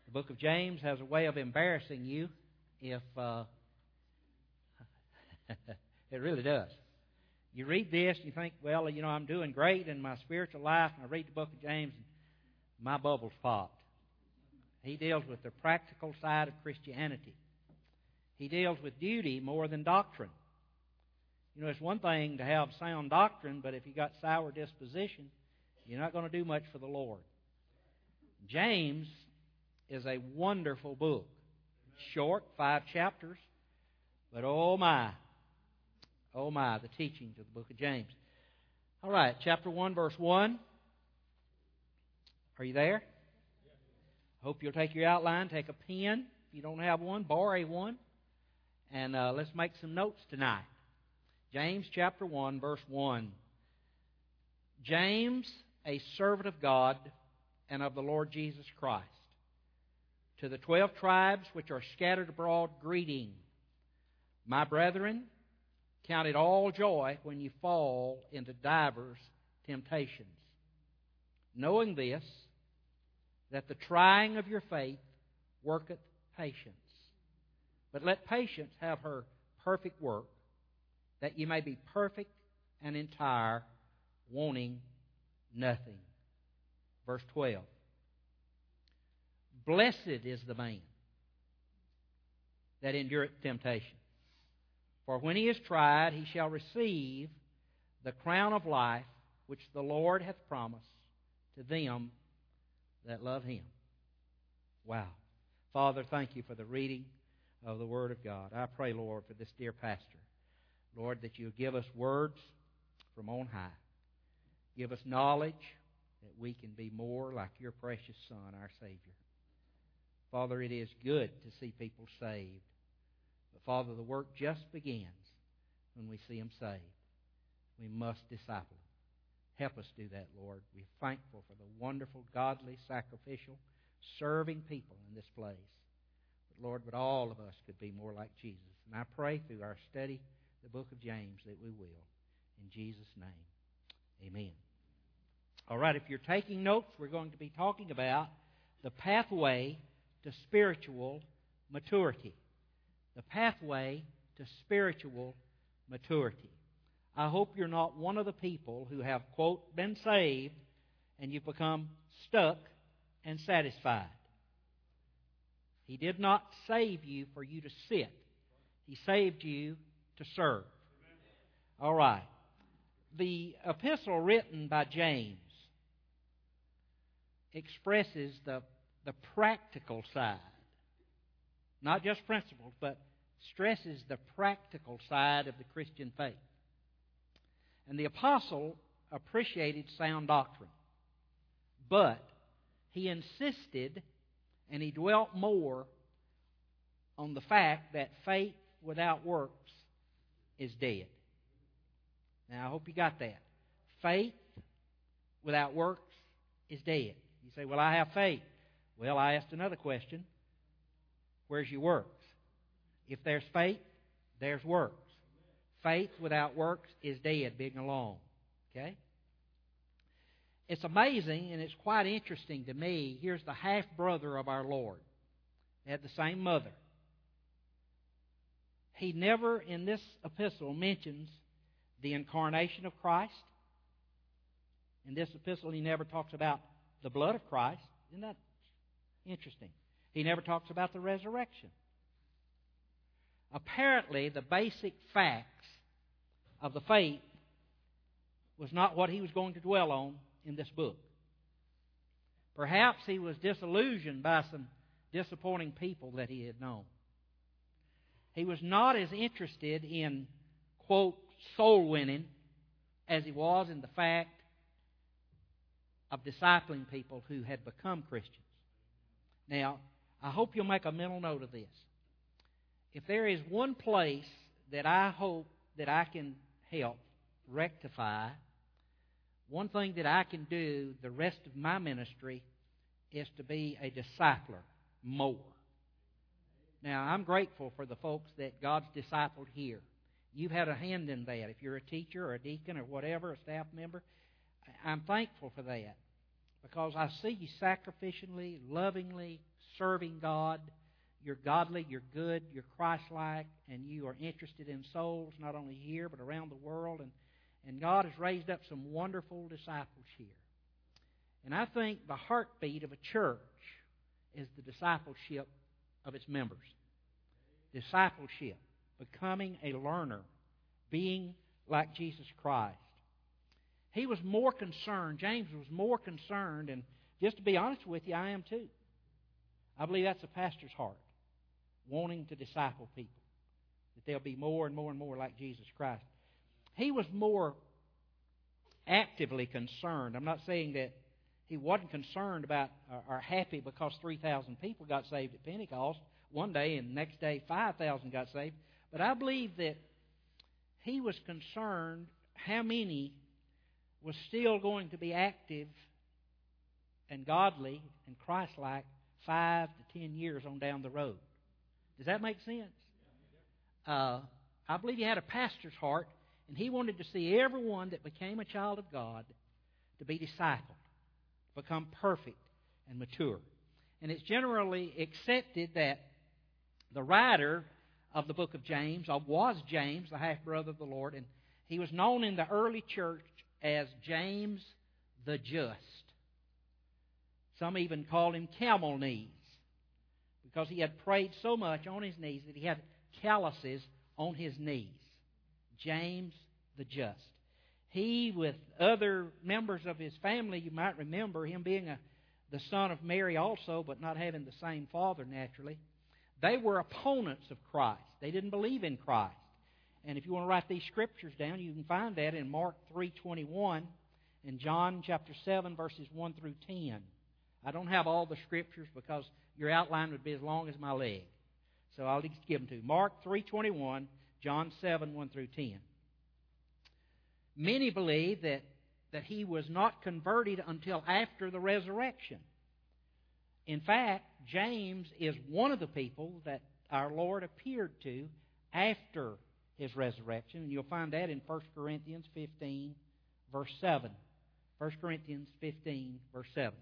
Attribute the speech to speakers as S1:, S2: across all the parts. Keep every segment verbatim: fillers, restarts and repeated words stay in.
S1: The book of James has a way of embarrassing you if uh, it really does. You read this and you think, well, you know, I'm doing great in my spiritual life, and I read the book of James and my bubble's popped. He deals with the practical side of Christianity. He deals with duty more than doctrine. You know, it's one thing to have sound doctrine, but if you got sour disposition, you're not going to do much for the Lord. James is a wonderful book. Short, five chapters, but oh my, oh my, the teachings of the book of James. All right, chapter one, verse one. Are you there? Hope you'll take your outline, take a pen. If you don't have one, borrow one. And uh, let's make some notes tonight. James chapter one, verse one. James, a servant of God and of the Lord Jesus Christ, to the twelve tribes which are scattered abroad, greeting. My brethren, count it all joy when you fall into divers temptations, knowing this, that the trying of your faith worketh patience. But let patience have her perfect work, that ye may be perfect and entire, wanting nothing. Verse twelve. Blessed is the man that endureth temptation. For when he is tried, he shall receive the crown of life which the Lord hath promised to them that love Him. Wow. Father, thank you for the reading of the Word of God. I pray, Lord, for this dear pastor. Lord, that you give us words from on high. Give us knowledge that we can be more like your precious Son, our Savior. Father, it is good to see people saved. But, Father, the work just begins when we see them saved. We must disciple them. Help us do that, Lord. We're thankful for the wonderful, godly, sacrificial, serving people in this place. But, Lord, but all of us could be more like Jesus. And I pray through our study, the book of James, that we will. In Jesus' name, amen. All right, if you're taking notes, we're going to be talking about the pathway to spiritual maturity. The pathway to spiritual maturity. I hope you're not one of the people who have, quote, been saved and you've become stuck and satisfied. He did not save you for you to sit. He saved you to serve. All right. The epistle written by James expresses the, the practical side. Not just principles, but stresses the practical side of the Christian faith. And the apostle appreciated sound doctrine. But he insisted and he dwelt more on the fact that faith without works is dead. Now, I hope you got that. Faith without works is dead. You say, well, I have faith. Well, I asked another question. Where's your works? If there's faith, there's works. Faith without works is dead, being alone. Okay? It's amazing and it's quite interesting to me. Here's the half-brother of our Lord. They had the same mother. He never in this epistle mentions the incarnation of Christ. In this epistle, he never talks about the blood of Christ. Isn't that interesting? He never talks about the resurrection. Apparently, the basic facts of the faith was not what he was going to dwell on in this book. Perhaps he was disillusioned by some disappointing people that he had known. He was not as interested in, quote, soul winning as he was in the fact of discipling people who had become Christians. Now, I hope you'll make a mental note of this. If there is one place that I hope that I can help rectify, one thing that I can do the rest of my ministry is to be a discipler more. Now, I'm grateful for the folks that God's discipled here. You've had a hand in that. If you're a teacher or a deacon or whatever, a staff member, I'm thankful for that because I see you sacrificially, lovingly serving God. You're godly, you're good, you're Christ-like, and you are interested in souls, not only here but around the world. And, and God has raised up some wonderful disciples here. And I think the heartbeat of a church is the discipleship of its members. Discipleship, becoming a learner, being like Jesus Christ. He was more concerned, James was more concerned, and just to be honest with you, I am too. I believe that's a pastor's heart, wanting to disciple people, that they'll be more and more and more like Jesus Christ. He was more actively concerned. I'm not saying that he wasn't concerned about or happy because three thousand people got saved at Pentecost one day and the next day five thousand got saved. But I believe that he was concerned how many was still going to be active and godly and Christ-like five to ten years on down the road. Does that make sense? Uh, I believe he had a pastor's heart, and he wanted to see everyone that became a child of God to be discipled, become perfect and mature. And it's generally accepted that the writer of the book of James was James, the half-brother of the Lord, and he was known in the early church as James the Just. Some even called him camel knees, because he had prayed so much on his knees that he had calluses on his knees. James the Just. He, with other members of his family, you might remember him being a, the son of Mary also, but not having the same father naturally. They were opponents of Christ. They didn't believe in Christ. And if you want to write these scriptures down, you can find that in Mark three twenty-one and John chapter seven, verses one through ten. I don't have all the scriptures because your outline would be as long as my leg. So I'll just give them to you. Mark three twenty-one, John seven, one through ten. Many believe that, that he was not converted until after the resurrection. In fact, James is one of the people that our Lord appeared to after His resurrection. And you'll find that in First Corinthians fifteen, verse seven. First Corinthians fifteen, verse seven.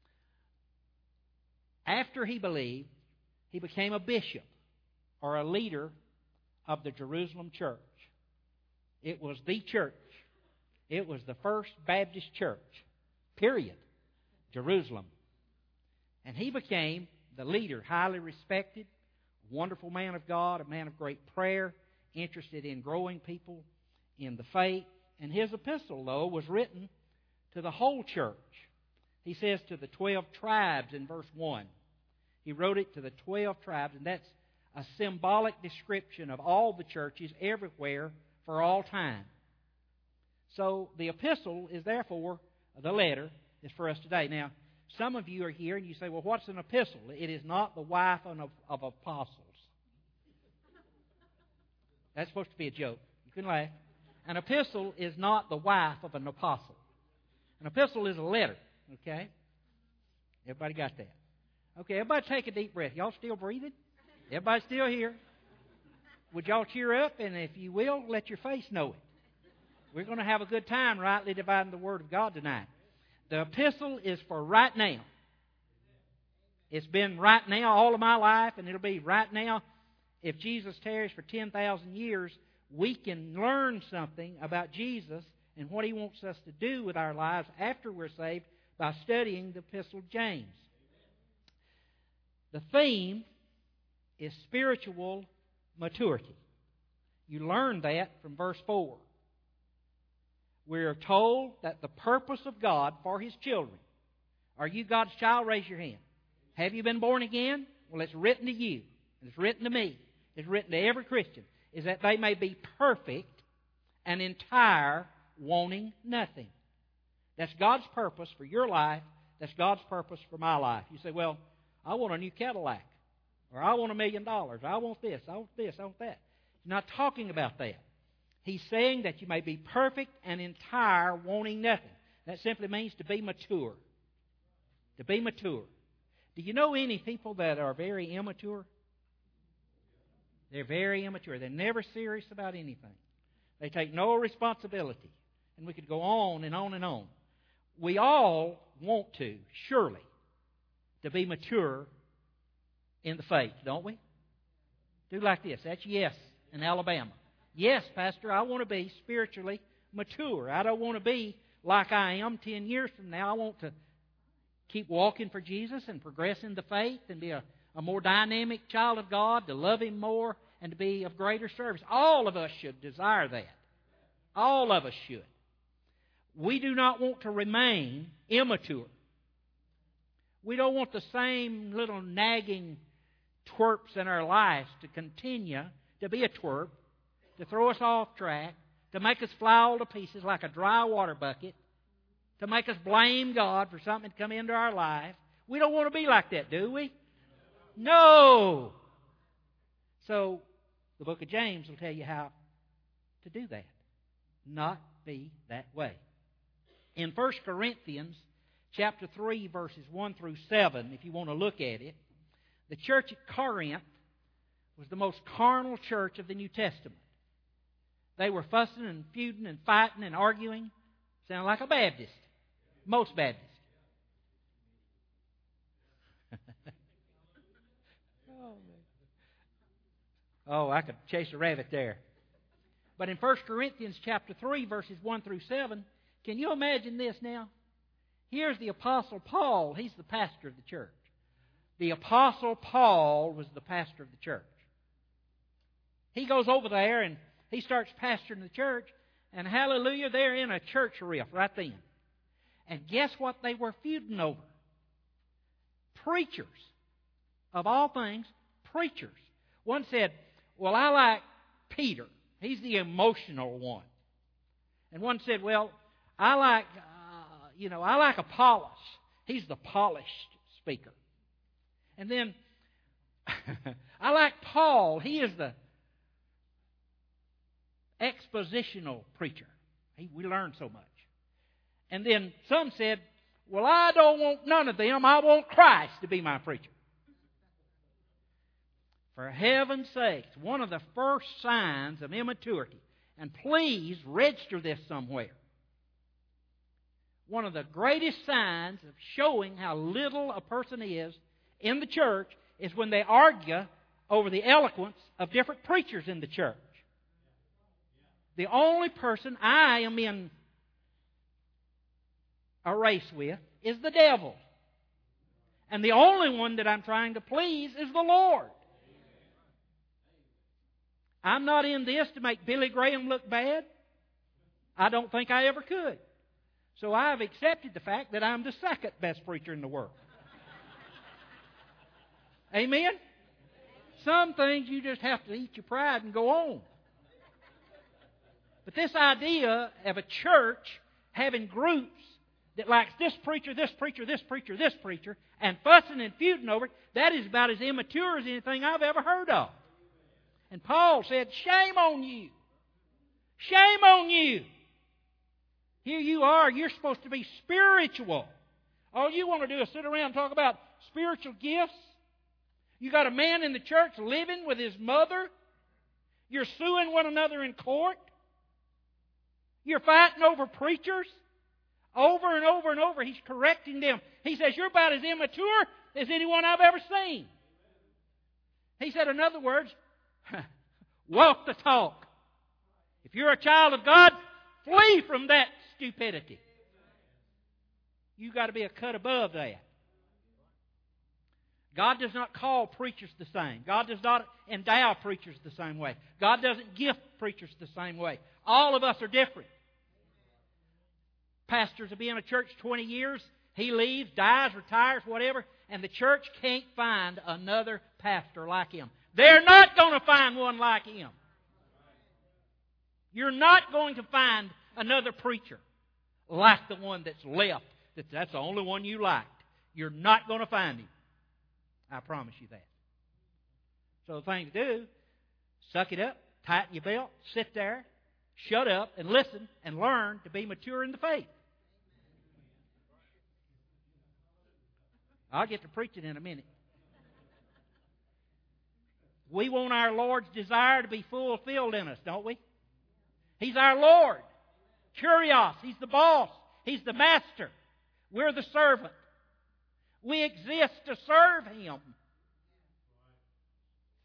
S1: After he believed, he became a bishop or a leader of the Jerusalem church. It was the church. It was the first Baptist church, period. Jerusalem. And he became the leader, highly respected, wonderful man of God, a man of great prayer, interested in growing people in the faith. And his epistle, though, was written to the whole church. He says to the twelve tribes in verse one. He wrote it to the twelve tribes, and that's a symbolic description of all the churches everywhere for all time. So the epistle is therefore, the letter is for us today. Now, some of you are here and you say, well, what's an epistle? It is not the wife of, of apostles. That's supposed to be a joke. You can laugh. An epistle is not the wife of an apostle. An epistle is a letter. Okay? Everybody got that? Okay, everybody take a deep breath. Y'all still breathing? Everybody still here? Would y'all cheer up? And if you will, let your face know it. We're going to have a good time rightly dividing the Word of God tonight. The epistle is for right now. It's been right now all of my life, and it'll be right now. If Jesus tarries for ten thousand years, we can learn something about Jesus and what He wants us to do with our lives after we're saved by studying the Epistle of James. The theme is spiritual maturity. You learn that from verse four. We are told that the purpose of God for His children. Are you God's child? Raise your hand. Have you been born again? Well, it's written to you. It's written to me. It's written to every Christian. Is that they may be perfect and entire, wanting nothing. That's God's purpose for your life. That's God's purpose for my life. You say, well, I want a new Cadillac. Or I want a million dollars. I want this. I want this. I want that. He's not talking about that. He's saying that you may be perfect and entire, wanting nothing. That simply means to be mature. To be mature. Do you know any people that are very immature? They're very immature. They're never serious about anything. They take no responsibility. And we could go on and on and on. We all want to, surely, to be mature in the faith, don't we? Do like this. That's yes in Alabama. Yes, Pastor, I want to be spiritually mature. I don't want to be like I am ten years from now. I want to keep walking for Jesus and progress in the faith and be a, a more dynamic child of God, to love Him more and to be of greater service. All of us should desire that. All of us should. We do not want to remain immature. We don't want the same little nagging twerps in our lives to continue to be a twerp, to throw us off track, to make us fly all to pieces like a dry water bucket, to make us blame God for something to come into our life. We don't want to be like that, do we? No! So, the book of James will tell you how to do that. Not be that way. In First Corinthians chapter three, verses one through seven, if you want to look at it, the church at Corinth was the most carnal church of the New Testament. They were fussing and feuding and fighting and arguing. Sound like a Baptist. Most Baptists. Oh, I could chase a rabbit there. But in First Corinthians chapter three, verses one through seven, can you imagine this now? Here's the Apostle Paul. He's the pastor of the church. The Apostle Paul was the pastor of the church. He goes over there and he starts pastoring the church, and hallelujah, they're in a church riff right then. And guess what they were feuding over? Preachers. Of all things, preachers. One said, well, I like Peter. He's the emotional one. And one said, well, I like, uh, you know, I like Apollos. He's the polished speaker. And then, I like Paul. He is the expositional preacher. He, we learn so much. And then some said, well, I don't want none of them. I want Christ to be my preacher. For heaven's sakes, one of the first signs of immaturity, and please register this somewhere, one of the greatest signs of showing how little a person is in the church is when they argue over the eloquence of different preachers in the church. The only person I am in a race with is the devil. And the only one that I'm trying to please is the Lord. I'm not in this to make Billy Graham look bad. I don't think I ever could. So I've accepted the fact that I'm the second best preacher in the world. Amen? Some things you just have to eat your pride and go on. But this idea of a church having groups that likes this preacher, this preacher, this preacher, this preacher, and fussing and feuding over it, that is about as immature as anything I've ever heard of. And Paul said, shame on you. Shame on you. Here you are, you're supposed to be spiritual. All you want to do is sit around and talk about spiritual gifts. You got a man in the church living with his mother. You're suing one another in court. You're fighting over preachers. Over and over and over, he's correcting them. He says, you're about as immature as anyone I've ever seen. He said, in other words, walk the talk. If you're a child of God, flee from that stupidity. You've got to be a cut above that. God does not call preachers the same. God does not endow preachers the same way. God doesn't gift preachers the same way. All of us are different. Pastors will be in a church twenty years. He leaves, dies, retires, whatever, and the church can't find another pastor like him. They're not going to find one like him. You're not going to find another preacher like the one that's left. That's the only one you liked. You're not going to find him. I promise you that. So the thing to do, suck it up, tighten your belt, sit there, shut up, and listen and learn to be mature in the faith. I'll get to preaching in a minute. We want our Lord's desire to be fulfilled in us, don't we? He's our Lord. Kurios. He's the boss. He's the master. We're the servant. We exist to serve Him.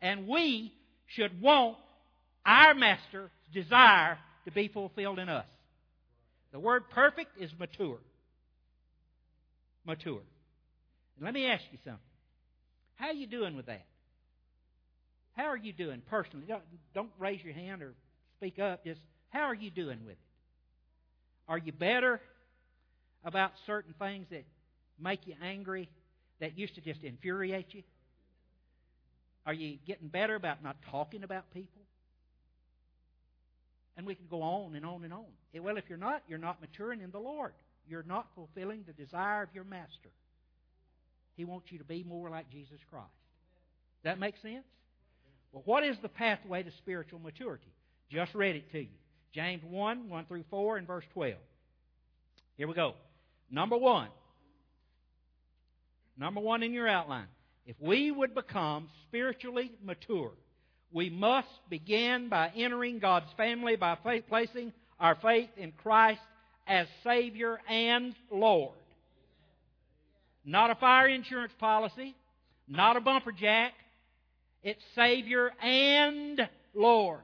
S1: And we should want our Master's desire to be fulfilled in us. The word perfect is mature. Mature. And let me ask you something. How are you doing with that? How are you doing personally? Don't, don't raise your hand or speak up. Just how are you doing with it? Are you better about certain things that make you angry, that used to just infuriate you? Are you getting better about not talking about people? And we can go on and on and on. Well, if you're not, you're not maturing in the Lord. You're not fulfilling the desire of your Master. He wants you to be more like Jesus Christ. Does that make sense? Well, what is the pathway to spiritual maturity? Just read it to you. James one, one through four, and verse twelve. Here we go. Number one. Number one in your outline. If we would become spiritually mature, we must begin by entering God's family by faith, placing our faith in Christ as Savior and Lord. Not a fire insurance policy, not a bumper jack. It's Savior and Lord.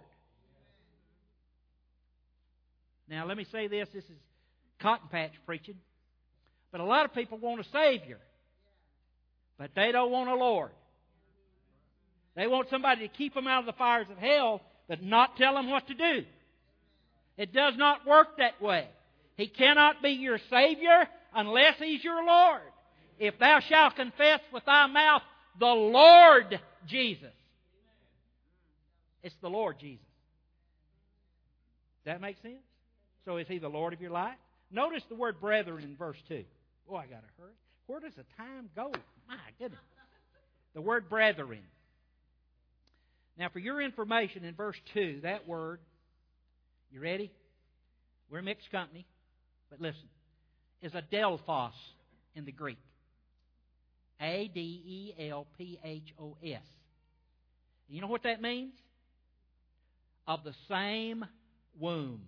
S1: Now, let me say this. This is cotton patch preaching. But a lot of people want a Savior. But they don't want a Lord. They want somebody to keep them out of the fires of hell, but not tell them what to do. It does not work that way. He cannot be your Savior unless He's your Lord. If thou shalt confess with thy mouth the Lord Jesus. It's the Lord Jesus. Does that make sense? So is He the Lord of your life? Notice the word brethren in verse two. Oh, I got to hurry. Where does the time go? My goodness. The word brethren. Now, for your information, in verse two, that word, you ready? We're a mixed company, but listen, is adelphos in the Greek. A D E L P H O S. You know what that means? Of the same womb.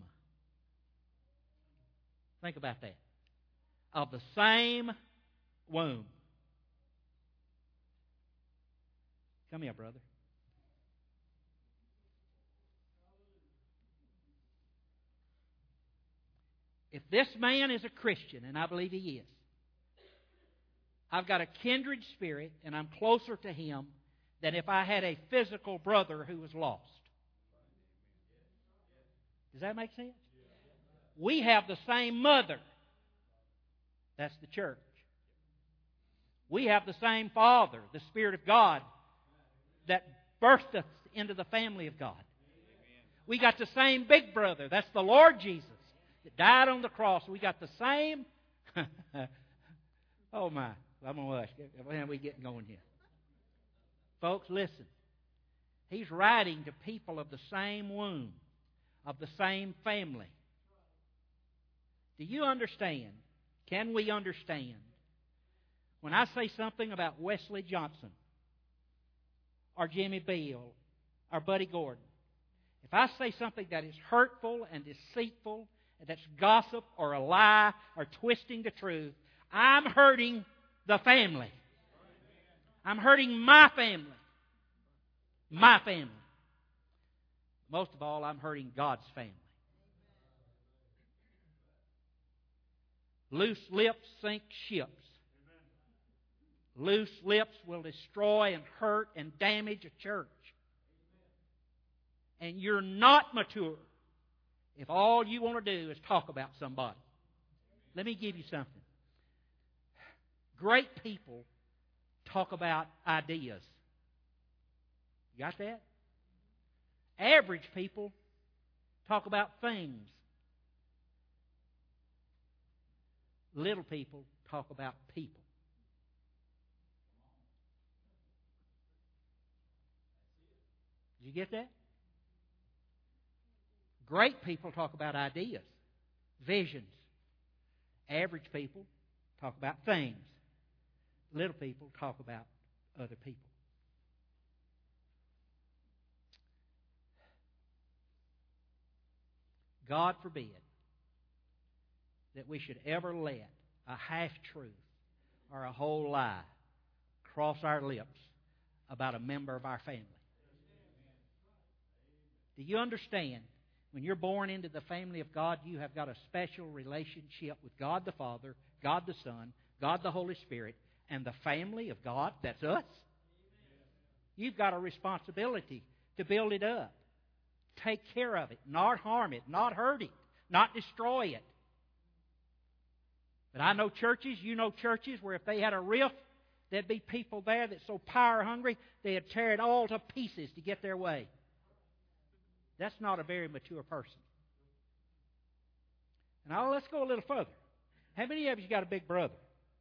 S1: Think about that. Of the same womb. Come here, brother. If this man is a Christian, and I believe he is, I've got a kindred spirit, and I'm closer to him than if I had a physical brother who was lost. Does that make sense? We have the same mother. That's the church. We have the same Father, the Spirit of God, that birthed us into the family of God. We got the same big brother. That's the Lord Jesus that died on the cross. We got the same... oh, my. I'm going to hush. When are we getting going here? Folks, listen. He's writing to people of the same womb, of the same family. Do you understand? Can we understand? When I say something about Wesley Johnson, or Jimmy Beal, or Buddy Gordon, if I say something that is hurtful and deceitful, and that's gossip or a lie or twisting the truth, I'm hurting the family. I'm hurting my family. My family. Most of all, I'm hurting God's family. Loose lips sink ships. Loose lips will destroy and hurt and damage a church. And you're not mature if all you want to do is talk about somebody. Let me give you something. Great people talk about ideas. You got that? Average people talk about things. Little people talk about people. Did you get that? Great people talk about ideas, visions. Average people talk about things. Little people talk about other people. God forbid that we should ever let a half-truth or a whole lie cross our lips about a member of our family. Do you understand? When you're born into the family of God, you have got a special relationship with God the Father, God the Son, God the Holy Spirit, and the family of God, that's us. You've got a responsibility to build it up. Take care of it, not harm it, not hurt it, not destroy it. But I know churches, you know churches, where if they had a rift, there'd be people there that's so power hungry, they'd tear it all to pieces to get their way. That's not a very mature person. Now let's go a little further. How many of you got a big brother?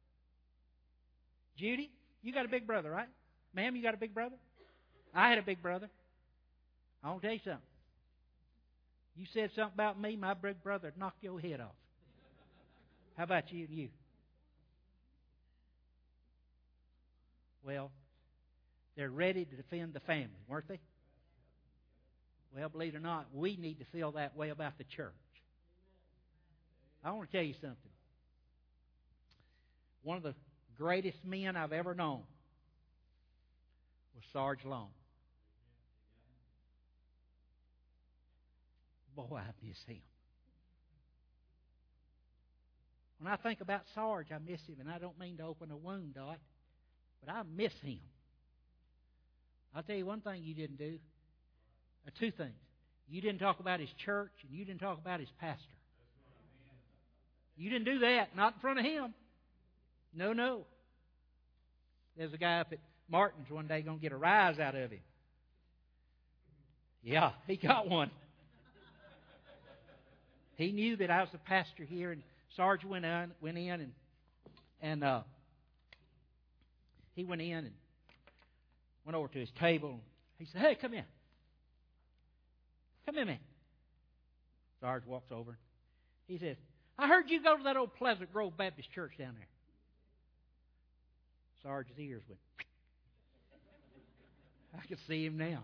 S1: Judy, you got a big brother, right? Ma'am, you got a big brother? I had a big brother. I want to tell you something. You said something about me, my big brother would knock your head off. How about you and you? Well, they're ready to defend the family, weren't they? Well, believe it or not, we need to feel that way about the church. I want to tell you something. One of the greatest men I've ever known was Sarge Long. Boy, I miss him. When I think about Sarge, I miss him, and I don't mean to open a wound, Dot, but I miss him. I'll tell you one thing you didn't do. Uh, two things. You didn't talk about his church, and you didn't talk about his pastor. You didn't do that, not in front of him. No, no. There's a guy up at Martin's one day going to get a rise out of him. Yeah, he got one. He knew that I was the pastor here, and Sarge went in, went in, and and uh, he went in and went over to his table. He said, "Hey, come in. Come in, man." Sarge walks over. He says, "I heard you go to that old Pleasant Grove Baptist Church down there." Sarge's ears went. I can see him now.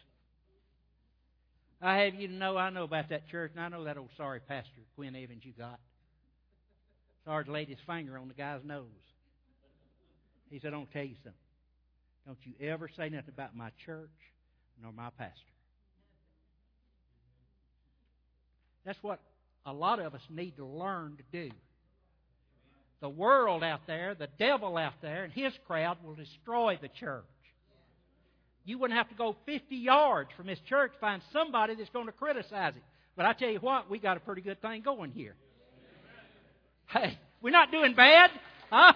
S1: I have you to know I know about that church, and I know that old sorry pastor, Quinn Evans, you got. Sarge laid his finger on the guy's nose. He said, "I'll tell you something. Don't you ever say nothing about my church nor my pastor." That's what a lot of us need to learn to do. The world out there, the devil out there, and his crowd will destroy the church. You wouldn't have to go fifty yards from this church to find somebody that's going to criticize it. But I tell you what, we got a pretty good thing going here. Hey, we're not doing bad, huh?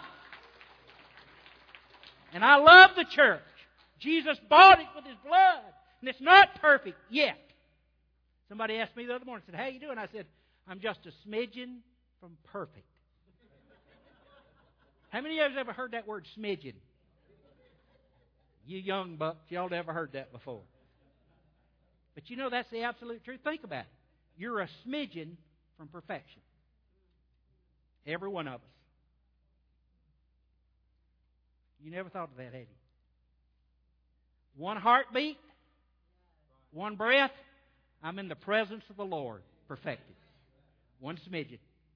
S1: And I love the church. Jesus bought it with His blood, and it's not perfect yet. Somebody asked me the other morning, said, "How you doing?" I said, "I'm just a smidgen from perfect." How many of you have ever heard that word smidgen? You young bucks, y'all never heard that before. But you know that's the absolute truth. Think about it. You're a smidgen from perfection. Every one of us. You never thought of that, had you? One heartbeat, one breath, I'm in the presence of the Lord, perfected. One smidgen.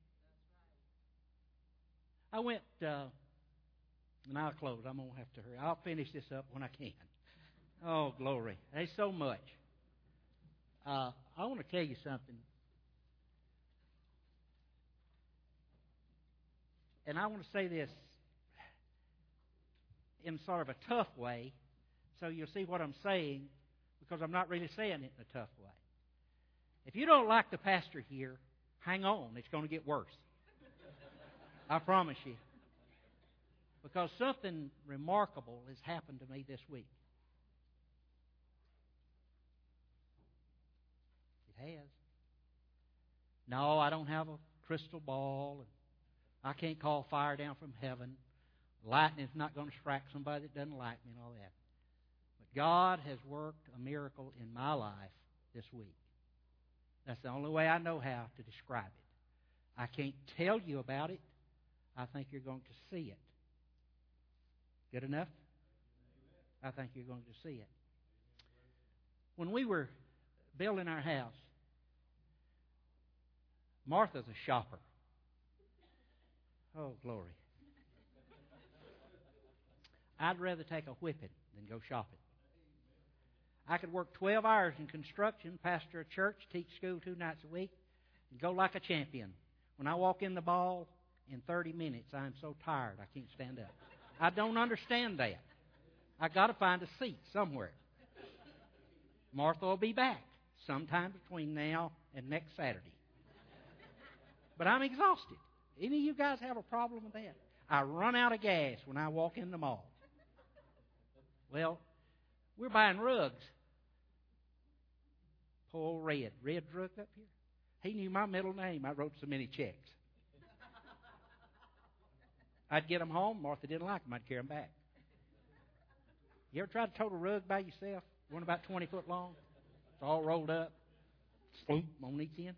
S1: I went, uh, and I'll close. I'm going to have to hurry. I'll finish this up when I can. Oh, glory. There's so much. Uh, I want to tell you something. And I want to say this in sort of a tough way, so you'll see what I'm saying, because I'm not really saying it in a tough way. If you don't like the pastor here, hang on. It's going to get worse. I promise you. Because something remarkable has happened to me this week. It has. No, I don't have a crystal ball. And I can't call fire down from heaven. Lightning's not going to strike somebody that doesn't like me and all that. But God has worked a miracle in my life this week. That's the only way I know how to describe it. I can't tell you about it. I think you're going to see it. Good enough? I think you're going to see it. When we were building our house, Martha's a shopper. Oh, glory. I'd rather take a whipping than go shopping. I could work twelve hours in construction, pastor a church, teach school two nights a week, and go like a champion. When I walk in the ball, in thirty minutes, I'm so tired I can't stand up. I don't understand that. I got to find a seat somewhere. Martha will be back sometime between now and next Saturday. But I'm exhausted. Any of you guys have a problem with that? I run out of gas when I walk in the mall. Well, we're buying rugs. Poor old Red. Red's rug up here. He knew my middle name. I wrote so many checks. I'd get them home. Martha didn't like them. I'd carry them back. You ever tried to tote a rug by yourself? One about twenty foot long. It's all rolled up. Sloop on each end.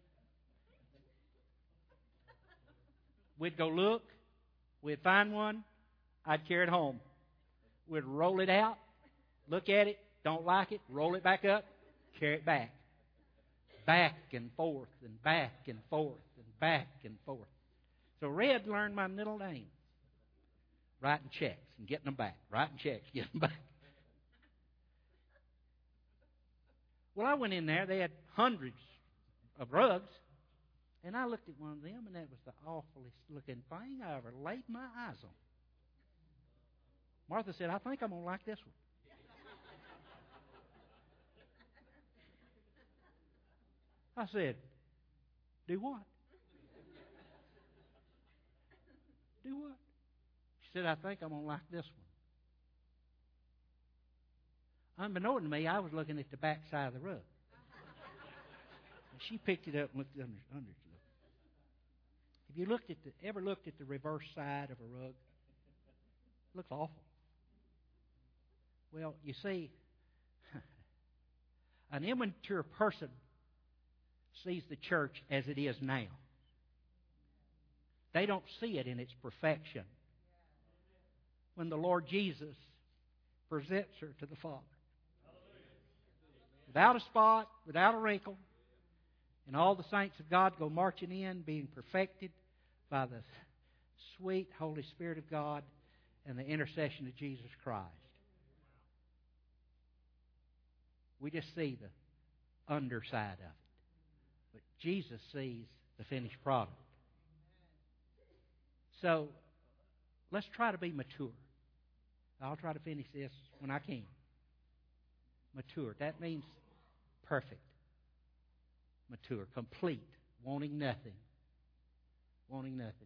S1: We'd go look. We'd find one. I'd carry it home. We'd roll it out. Look at it. Don't like it. Roll it back up. Carry it back. Back and forth and back and forth and back and forth. So Red learned my middle name. Writing checks and getting them back. Writing checks, getting them back. Well, I went in there. They had hundreds of rugs. And I looked at one of them, and that was the awfulest looking thing I ever laid my eyes on. Martha said, I think I'm going to like this one. I said, do what? Do what? She said, I think I'm going to like this one. Unbeknown to me, I was looking at the back side of the rug. And she picked it up and looked under, under it. Have you looked at the, ever looked at the reverse side of a rug? It looks awful. Well, you see, an immature person sees the church as it is now. They don't see it in its perfection. When the Lord Jesus presents her to the Father. Without a spot, without a wrinkle, and all the saints of God go marching in, being perfected by the sweet Holy Spirit of God and the intercession of Jesus Christ. We just see the underside of it. But Jesus sees the finished product. So, let's try to be mature. I'll try to finish this when I can. Mature. That means perfect. Mature. Complete. Wanting nothing. Wanting nothing.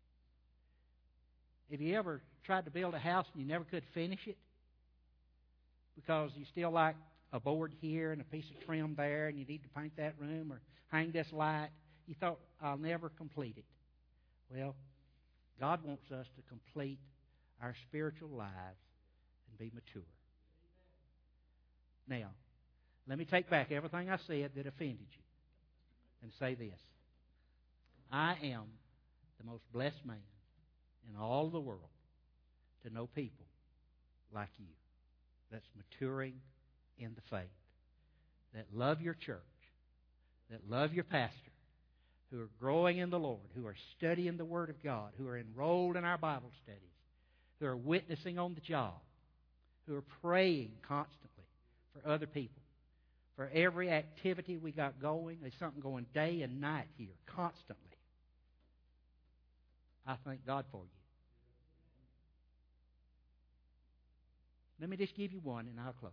S1: Have you ever tried to build a house and you never could finish it? Because you still like a board here and a piece of trim there, and you need to paint that room or hang this light. You thought, I'll never complete it. Well, God wants us to complete our spiritual lives and be mature. Now, let me take back everything I said that offended you and say this. I am the most blessed man in all the world to know people like you that's maturing in the faith, that love your church, that love your pastor, who are growing in the Lord, who are studying the Word of God, who are enrolled in our Bible studies, who are witnessing on the job, who are praying constantly for other people. For every activity we got going, there's something going day and night here, constantly. I thank God for you. Let me just give you one and I'll close.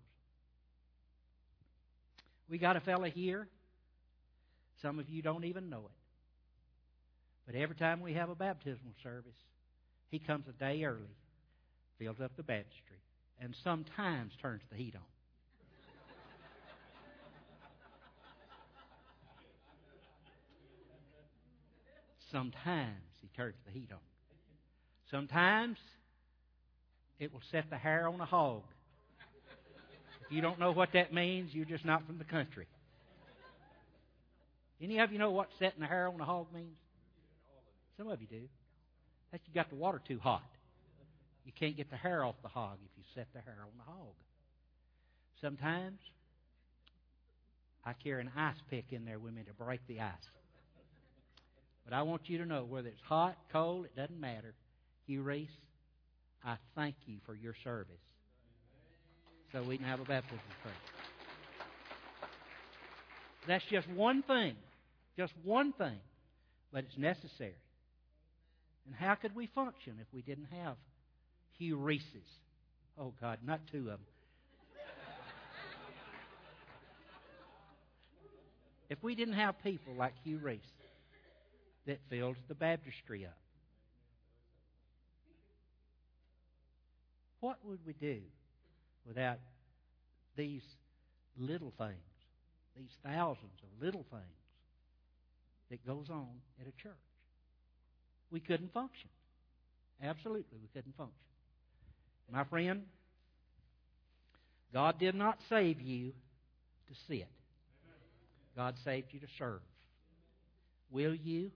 S1: We got a fella here. Some of you don't even know it. But every time we have a baptismal service, he comes a day early, fills up the baptistry, and sometimes turns the heat on. Sometimes he turns the heat on. Sometimes it will set the hair on a hog. If you don't know what that means, you're just not from the country. Any of you know what setting the hair on a hog means? Some of you do. That's you got the water too hot. You can't get the hair off the hog if you set the hair on the hog. Sometimes I carry an ice pick in there with me to break the ice. But I want you to know, whether it's hot, cold, it doesn't matter. Hugh Reese, I thank you for your service. So we can have a baptism prayer. That's just one thing. Just one thing. But it's necessary. And how could we function if we didn't have Hugh Reese's? Oh, God, not two of them. If we didn't have people like Hugh Reese that filled the baptistry up, what would we do without these little things, these thousands of little things that goes on at a church? We couldn't function. Absolutely, we couldn't function. My friend, God did not save you to sit. God saved you to serve. Will you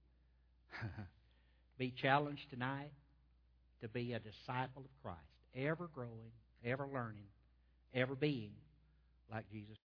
S1: be challenged tonight to be a disciple of Christ, ever growing, ever learning, ever being like Jesus?